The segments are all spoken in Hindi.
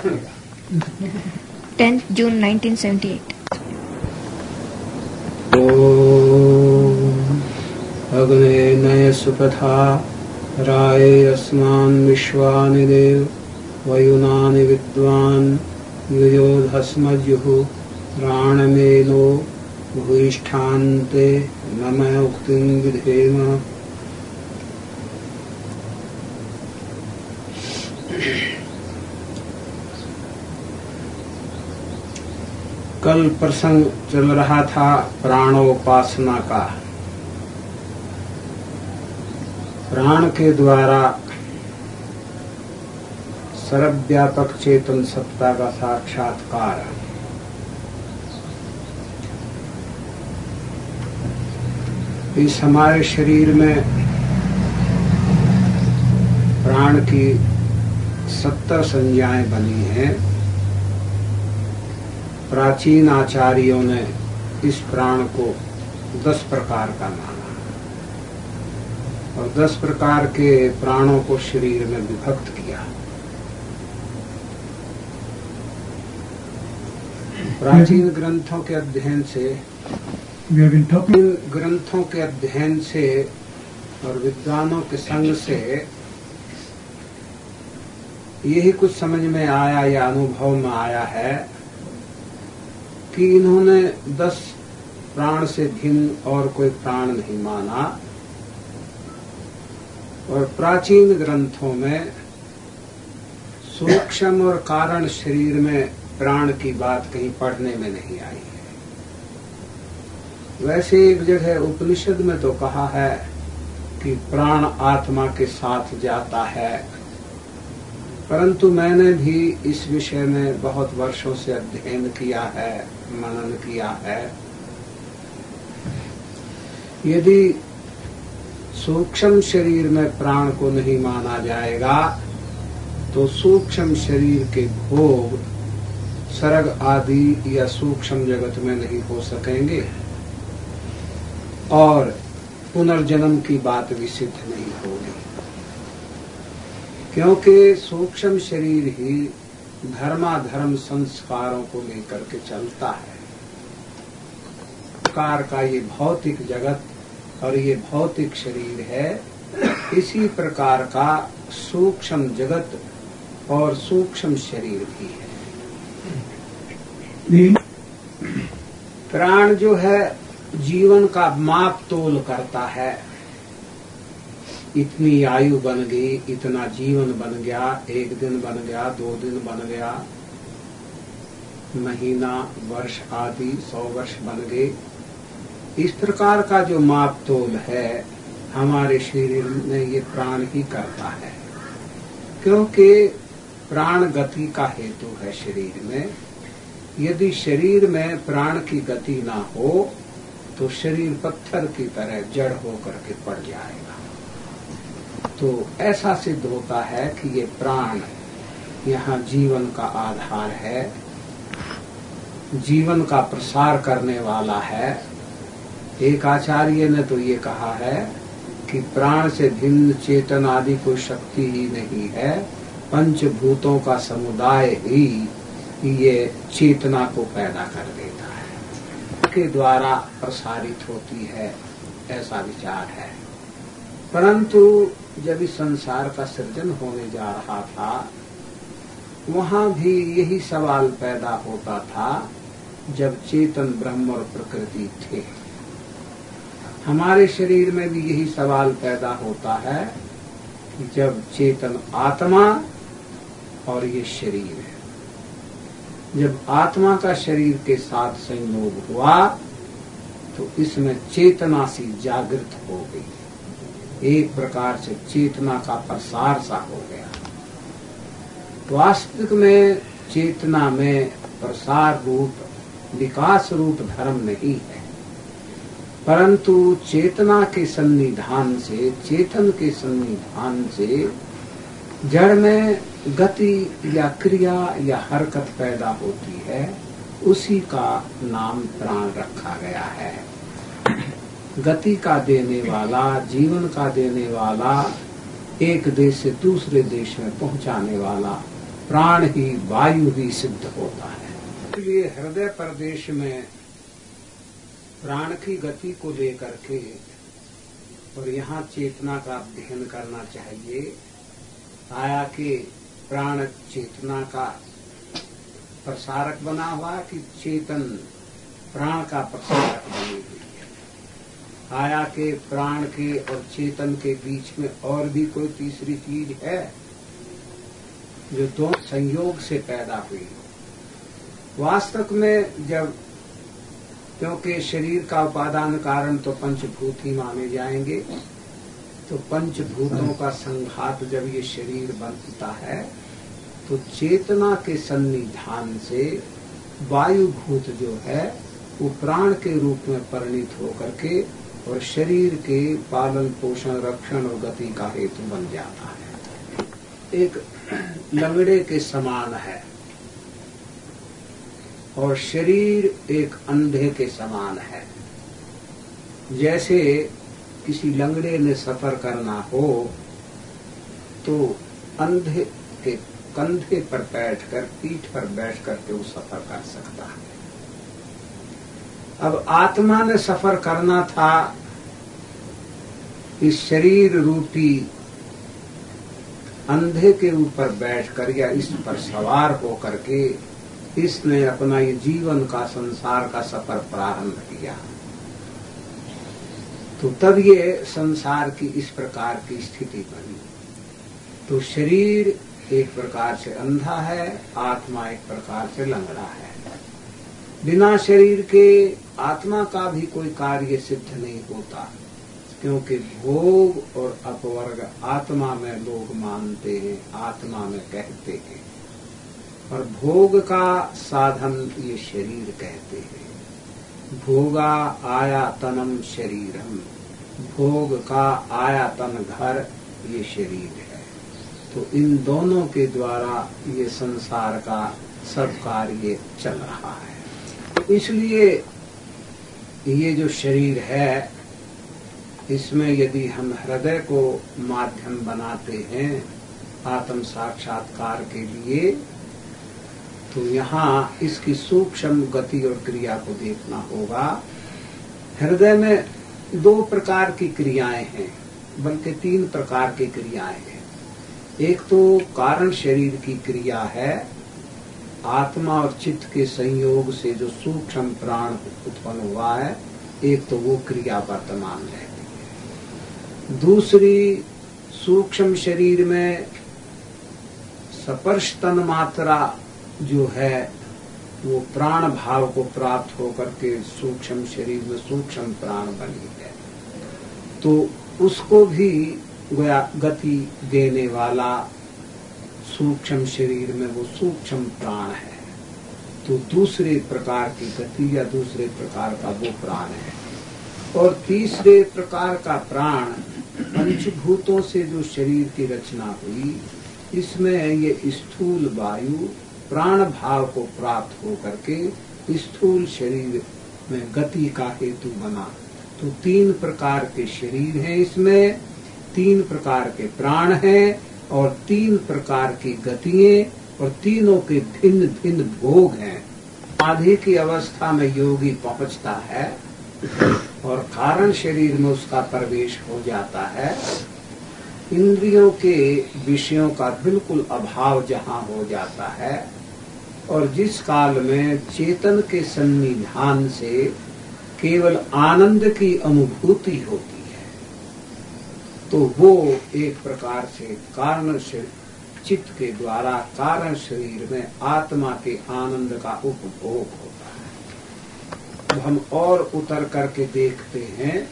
10th June 1978. अग्ने नय सुपथा राये अस्मान् विश्वानि देव वयुनानि विद्वान् युयोधस्मजुः प्राणमेनो भूयिष्ठान्ते नमः उक्तिं विधेम। कल प्रसंग चल रहा था प्राणोपासना का। प्राण के द्वारा सर्वव्यापक चेतन सत्ता का साक्षात्कार। इस हमारे शरीर में प्राण की 70 संज्ञाएं बनी हैं। प्राचीन आचार्यों ने इस प्राण को 10 प्रकार का माना और 10 प्रकार के प्राणों को शरीर में विभक्त किया। प्राचीन ग्रंथों के अध्ययन से और विद्वानों के संग से यही कुछ समझ में आया या अनुभव में आया है कि इन्होंने 10 प्राण से भिन्न और कोई प्राण नहीं माना और प्राचीन ग्रंथों में सूक्ष्म और कारण शरीर में प्राण की बात कहीं पढ़ने में नहीं आई है। वैसे एक जगह उपनिषद में तो कहा है कि प्राण आत्मा के साथ जाता है, परंतु मैंने भी इस विषय में बहुत वर्षों से अध्ययन किया है, मनन किया है। यदि सूक्ष्म शरीर में प्राण को नहीं माना जाएगा तो सूक्ष्म शरीर के भोग सर्ग आदि या सूक्ष्म जगत में नहीं हो सकेंगे और पुनर्जन्म की बात भी सिद्ध नहीं होगी, क्योंकि सूक्ष्म शरीर ही धर्माधर्म संस्कारों को लेकर के चलता है। प्रकार का ये भौतिक जगत और ये भौतिक शरीर है, इसी प्रकार का सूक्ष्म जगत और सूक्ष्म शरीर भी है। प्राण जो है जीवन का माप तोल करता है। इतनी आयु बन गई, इतना जीवन बन गया, 1 दिन बन गया, 2 दिन बन गया, महीना, वर्ष आदि 100 वर्ष बन गए। इस प्रकार का जो माप तोल है हमारे शरीर में ये प्राण ही करता है, क्योंकि प्राण गति का हेतु है शरीर में। यदि शरीर में प्राण की गति ना हो तो शरीर पत्थर की तरह जड़ होकर के पड़ जाएगा। तो ऐसा सिद्ध होता है कि ये प्राण यहाँ जीवन का आधार है, जीवन का प्रसार करने वाला है। एक आचार्य ने तो ये कहा है कि प्राण से भिन्न चेतन आदि कोई शक्ति ही नहीं है, पंचभूतों का समुदाय ही ये चेतना को पैदा कर देता है, के द्वारा प्रसारित होती है, ऐसा विचार है। परंतु जब इस संसार का सृजन होने जा रहा था वहां भी यही सवाल पैदा होता था। जब चेतन ब्रह्म और प्रकृति थे, हमारे शरीर में भी यही सवाल पैदा होता है कि जब चेतन आत्मा और ये शरीर है, जब आत्मा का शरीर के साथ संयोग हुआ तो इसमें चेतना सी जागृत हो गई, एक प्रकार से चेतना का प्रसार सा हो गया। वास्तविक में चेतना में प्रसार रूप, विकास रूप धर्म नहीं है, परंतु चेतना के सन्निधान से, चेतन के सन्निधान से जड़ में गति या क्रिया या हरकत पैदा होती है, उसी का नाम प्राण रखा गया है। गति का देने वाला, जीवन का देने वाला, एक देश से दूसरे देश में पहुंचाने वाला प्राण ही वायु ही सिद्ध होता है। इसलिए हृदय प्रदेश में प्राण की गति को लेकर के और यहाँ चेतना का अध्ययन करना चाहिए। आया कि प्राण चेतना का प्रसारक बना हुआ कि चेतन प्राण का प्रसारक बनी हुई है। आया के प्राण के और चेतन के बीच में और भी कोई तीसरी चीज है जो दो संयोग से पैदा हुई। वास्तव में जब, क्योंकि शरीर का उपादान कारण तो पंचभूत ही माने जाएंगे, तो पंचभूतों का संघात जब ये शरीर बनता है तो चेतना के सन्निधान से वायुभूत जो है वो प्राण के रूप में परिणित होकर के और शरीर के पालन पोषण रक्षण और गति का हेतु बन जाता है। एक लंगड़े के समान है और शरीर एक अंधे के समान है। जैसे किसी लंगड़े ने सफर करना हो तो अंधे के कंधे पर बैठकर, पीठ पर बैठ करके वो सफर कर सकता है। अब आत्मा ने सफर करना था इस शरीर रूपी अंधे के ऊपर बैठकर या इस पर सवार होकर के इसने अपना ये जीवन का, संसार का सफर प्रारंभ किया। तो तब ये संसार की इस प्रकार की स्थिति बनी। तो शरीर एक प्रकार से अंधा है, आत्मा एक प्रकार से लंगड़ा है। बिना शरीर के आत्मा का भी कोई कार्य सिद्ध नहीं होता, क्योंकि भोग और अपवर्ग आत्मा में लोग मानते हैं, आत्मा में कहते हैं, और भोग का साधन ये शरीर कहते हैं। भोगा आयातनम शरीरम, भोग का आयातन घर ये शरीर है। तो इन दोनों के द्वारा ये संसार का सब कार्य चल रहा है। तो इसलिए ये जो शरीर है इसमें यदि हम हृदय को माध्यम बनाते हैं आत्म साक्षात्कार के लिए, तो यहाँ इसकी सूक्ष्म गति और क्रिया को देखना होगा। हृदय में दो प्रकार की क्रियाएं हैं, बल्कि तीन प्रकार की क्रियाएं हैं। एक तो कारण शरीर की क्रिया है, आत्मा और चित्त के संयोग से जो सूक्ष्म प्राण उत्पन्न हुआ है, एक तो वो क्रिया वर्तमान रहती है। दूसरी, सूक्ष्म शरीर में स्पर्श तन मात्रा जो है वो प्राण भाव को प्राप्त होकर के सूक्ष्म शरीर में सूक्ष्म प्राण बनी है। तो उसको भी गति देने वाला सूक्ष्म शरीर में वो सूक्ष्म प्राण है। तो दूसरे प्रकार की गति या दूसरे प्रकार का वो प्राण है। और तीसरे प्रकार का प्राण पंचभूतों से जो शरीर की रचना हुई, इसमें ये स्थूल वायु प्राण भाव को प्राप्त होकर के स्थूल शरीर में गति का हेतु बना। तो तीन प्रकार के शरीर हैं, इसमें तीन प्रकार के प्राण हैं और तीन प्रकार की गतियां और तीनों के भिन्न भिन्न भोग हैं। समाधि की अवस्था में योगी पहुंचता है और कारण शरीर में उसका प्रवेश हो जाता है। इंद्रियों के विषयों का बिल्कुल अभाव जहाँ हो जाता है और जिस काल में चेतन के सन्निधान से केवल आनंद की अनुभूति होती है, तो वो एक प्रकार से कारण से चित्त के द्वारा कारण शरीर में आत्मा के आनंद का उपभोग होता है। अब हम और उतर करके देखते हैं,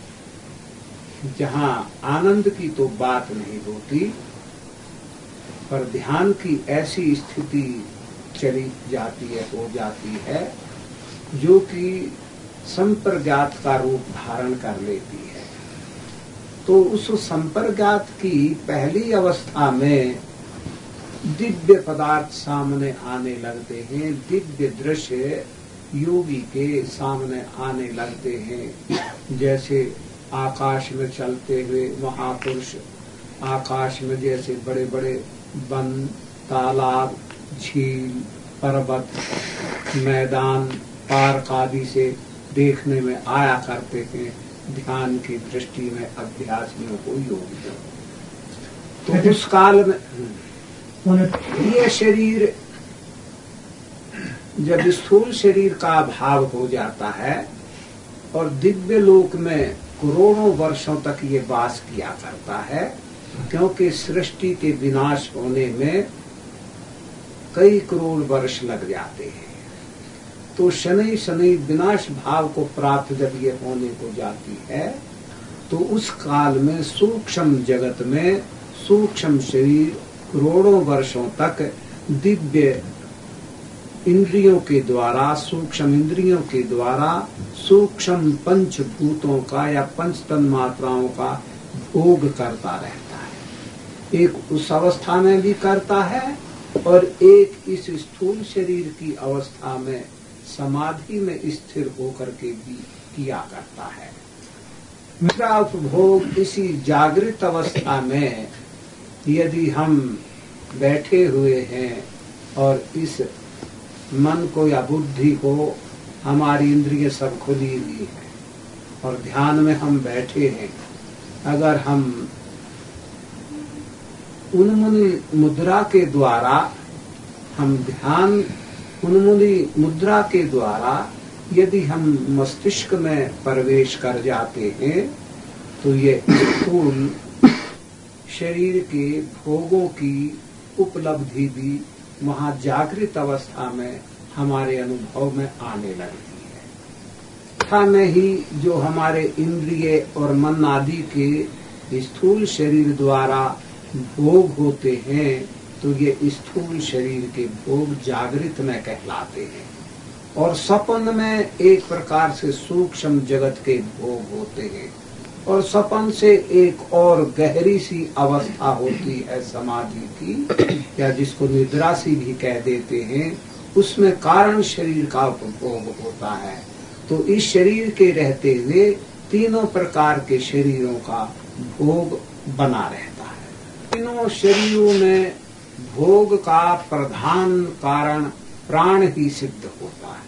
जहाँ आनंद की तो बात नहीं होती, पर ध्यान की ऐसी स्थिति चली जाती है, हो जाती है, जो कि संप्रज्ञात का रूप धारण कर लेती है। तो उस संप्रज्ञात की पहली अवस्था में दिव्य पदार्थ सामने आने लगते हैं, दिव्य दृश्य योगी के सामने आने लगते हैं। जैसे आकाश में चलते हुए महापुरुष, आकाश में जैसे बड़े बड़े वन तालाब, झील, पर्वत, मैदान, पार्क आदि से देखने में आया करते थे ध्यान की दृष्टि में अभ्यासियों को, योगियों। तो उस काल में ये शरीर जब स्थूल शरीर का अभाव हो जाता है और दिव्य लोक में करोड़ों वर्षों तक ये वास किया करता है, क्योंकि सृष्टि के विनाश होने में कई करोड़ वर्ष लग जाते हैं। तो शनि शनि विनाश भाव को प्राप्त जब ये होने को जाती है, तो उस काल में सूक्ष्म जगत में सूक्ष्म शरीर करोड़ों वर्षों तक दिव्य इंद्रियों के द्वारा, सूक्ष्म इंद्रियों के द्वारा सूक्ष्म पंचभूतों का या पंच तन्मात्राओं का भोग करता रहता है। एक उस अवस्था में भी करता है और एक इस स्थूल शरीर की अवस्था में समाधि में स्थिर होकर के भी किया करता है। मेरा उपभोग इसी जागृत अवस्था में यदि हम बैठे हुए हैं और इस मन को या बुद्धि को, हमारी इंद्रिय सब खुली हुई है और ध्यान में हम बैठे हैं, अगर हम उन्मुनी मुद्रा के द्वारा हम ध्यान उन्मुनी मुद्रा के द्वारा यदि हम मस्तिष्क में प्रवेश कर जाते हैं, तो ये स्थूल शरीर के भोगों की उपलब्धि भी वहाँ जागृत अवस्था में हमारे अनुभव में आने लगती है। अवस्था में ही जो हमारे इंद्रिय और मन आदि के स्थूल शरीर द्वारा भोग होते हैं, तो ये स्थूल शरीर के भोग जागृत में कहलाते हैं। और सपन में एक प्रकार से सूक्ष्म जगत के भोग होते हैं और सपन से एक और गहरी सी अवस्था होती है समाधि की, या जिसको निद्रा सी भी कह देते हैं, उसमें कारण शरीर का उपभोग होता है। तो इस शरीर के रहते हुए तीनों प्रकार के शरीरों का भोग बना रहता है। तीनों शरीरों में भोग का प्रधान कारण प्राण ही सिद्ध होता है।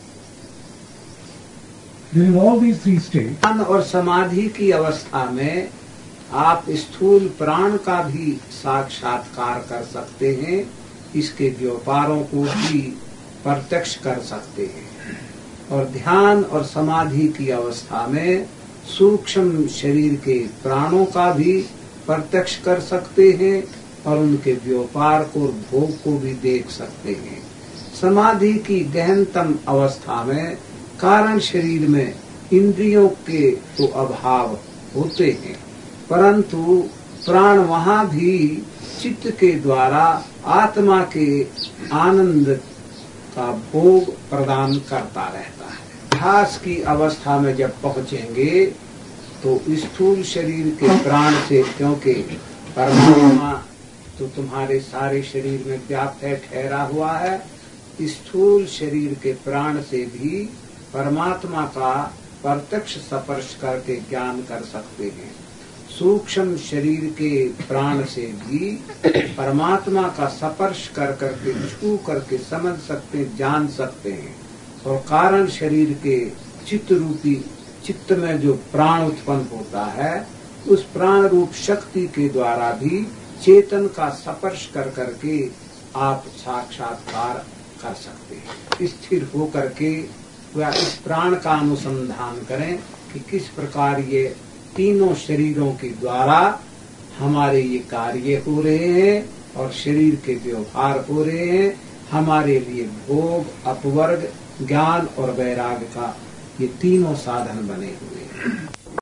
During all these three states, ध्यान और समाधि की अवस्था में आप स्थूल प्राण का भी साक्षात्कार कर सकते हैं, इसके व्यापारों को भी प्रत्यक्ष कर सकते हैं। और ध्यान और समाधि की अवस्था में सूक्ष्म शरीर के प्राणों का भी प्रत्यक्ष कर सकते हैं और उनके व्यापार को और भोग को भी देख सकते हैं। समाधि की गहनतम अवस्था में कारण शरीर में इंद्रियों के तो अभाव होते हैं, परंतु प्राण वहाँ भी चित्त के द्वारा आत्मा के आनंद का भोग प्रदान करता रहता है। अभ्यास की अवस्था में जब पहुँचेंगे तो स्थूल शरीर के प्राण से, क्योंकि परमात्मा तो तुम्हारे सारे शरीर में व्याप्त है, ठहरा हुआ है, स्थूल शरीर के प्राण से भी परमात्मा का प्रत्यक्ष स्पर्श करके ज्ञान कर सकते हैं। सूक्ष्म शरीर के प्राण से भी परमात्मा का स्पर्श कर करके, छू करके समझ सकते, जान सकते हैं। और कारण शरीर के चित्त रूपी, चित्त में जो प्राण उत्पन्न होता है, उस प्राण रूप शक्ति के द्वारा भी चेतन का स्पर्श कर करके आप साक्षात्कार कर सकते हैं। स्थिर होकर के वह इस प्राण का अनुसंधान करें कि किस प्रकार ये तीनों शरीरों के द्वारा हमारे ये कार्य हो रहे हैं और शरीर के व्यवहार हो रहे हैं। हमारे लिए भोग, अपवर्ग, ज्ञान और वैराग्य का ये तीनों साधन बने हुए हैं।